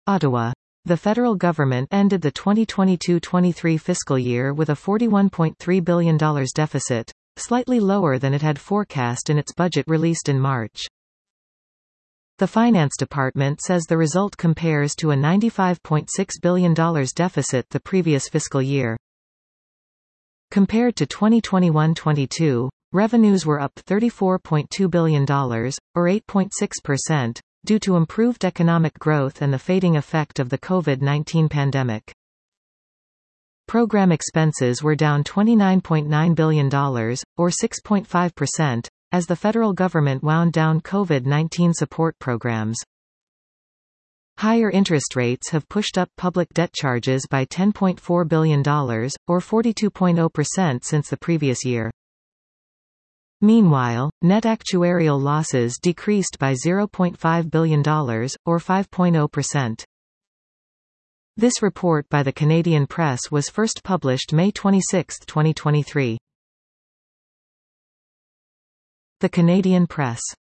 Ottawa. The federal government ended the 2022-23 fiscal year with a $41.3 billion deficit, slightly lower than it had forecast in its budget released in March. The Finance Department says the result compares to a $95.6 billion deficit the previous fiscal year. Compared to 2021-22, revenues were up $34.2 billion, or 8.6%, due to improved economic growth and the fading effect of the COVID-19 pandemic. Program expenses were down $29.9 billion, or 6.5%, as the federal government wound down COVID-19 support programs. Higher interest rates have pushed up public debt charges by $10.4 billion, or 42.0% since the previous year. Meanwhile, net actuarial losses decreased by $0.5 billion, or 5.0%. This report by the Canadian Press was first published May 26, 2023. The Canadian Press.